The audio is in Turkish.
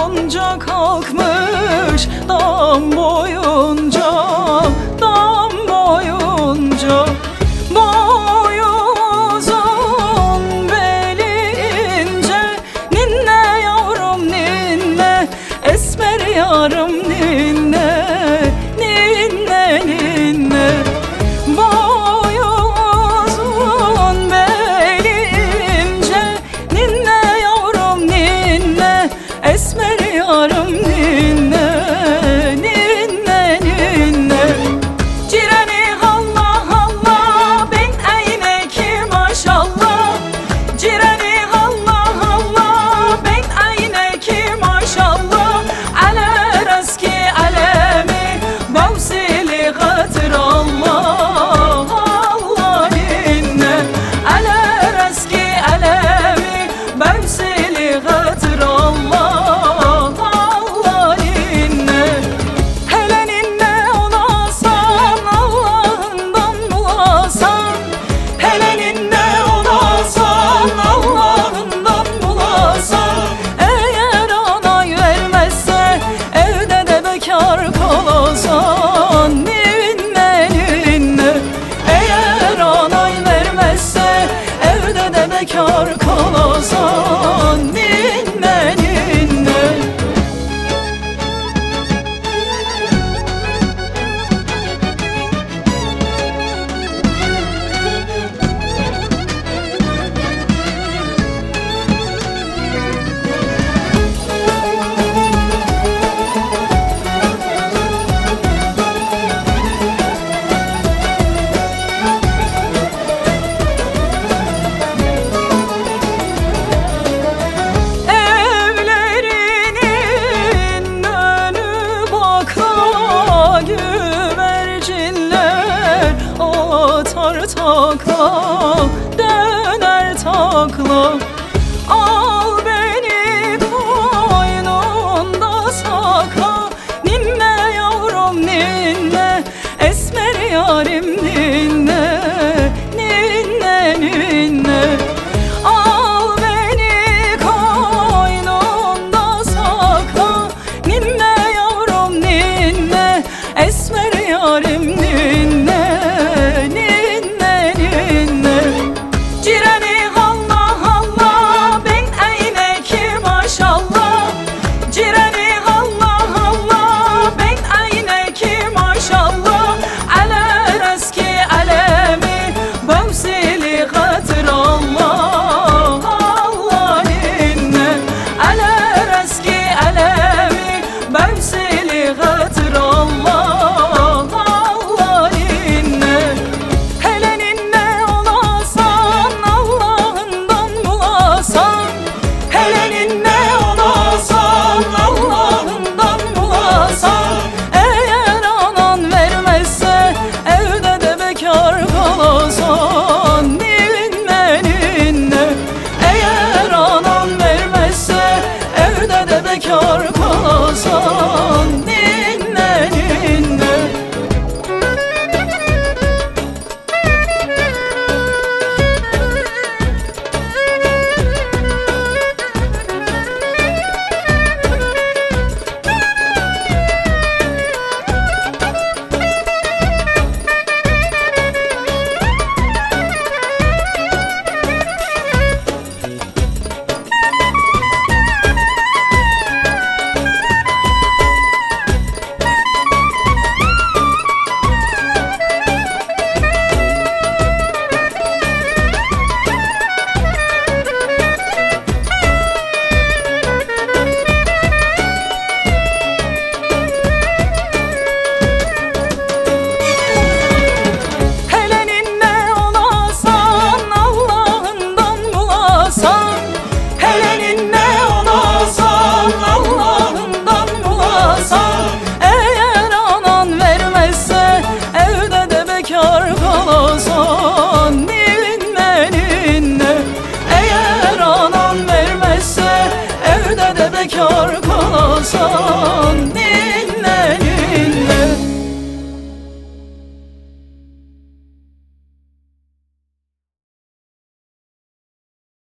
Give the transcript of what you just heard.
boyunca kalkmış, dam boyunca, dam boyunca. Boyu uzun, beli ince, ninne yavrum ninne, esmer yarım ninne, ninne ninne. Boyu uzun, beli ince, ninne yavrum ninne, esmer yarım ninne, ninne ninne. Cireni Allah Allah, ben ayneki maşallah. Cireni Allah Allah, ben ayneki maşallah. Ala eski alemi, bavsili hatır Allah, Allah ninne. Ala eski alemi, bavsili hatır Allah, Allah ninne. Hele ninne olasan, Allah'ından bulasan. Hele ninne olasan, Allah'ından bulasan. Eğer onay vermezse, evde de bekar kalasan. Ninne ninne. Eğer onay vermezse, evde de bekar kalasan. Ninne ninne. Evlerinin önü bakla, güvercinler atar takla, döner takla. Al beni koynunda sakla, ninne yavrum ninne, esmer yarim ninne, ninne ninne. Al beni koynunda sakla, ninne yavrum ninne, esmer yarim ninne, ninne ninne. Cireni Allah Allah, ben ayneki maşallah. Cireni Allah Allah, ben ayneki maşallah. Ala eski alemi, bavsili hatır Allah, Allah ninne. Ala eski alemi, bavsili hatır Allah, Allah ninne. Hele ninne olasan, Allah'ından bulasan. Hele ninne olasan, Allah'ından bulasan. Eğer anan vermezse, evde de bekar kalasan. Ninne ninne. Eğer anan vermezse, evde de bekar kalasan.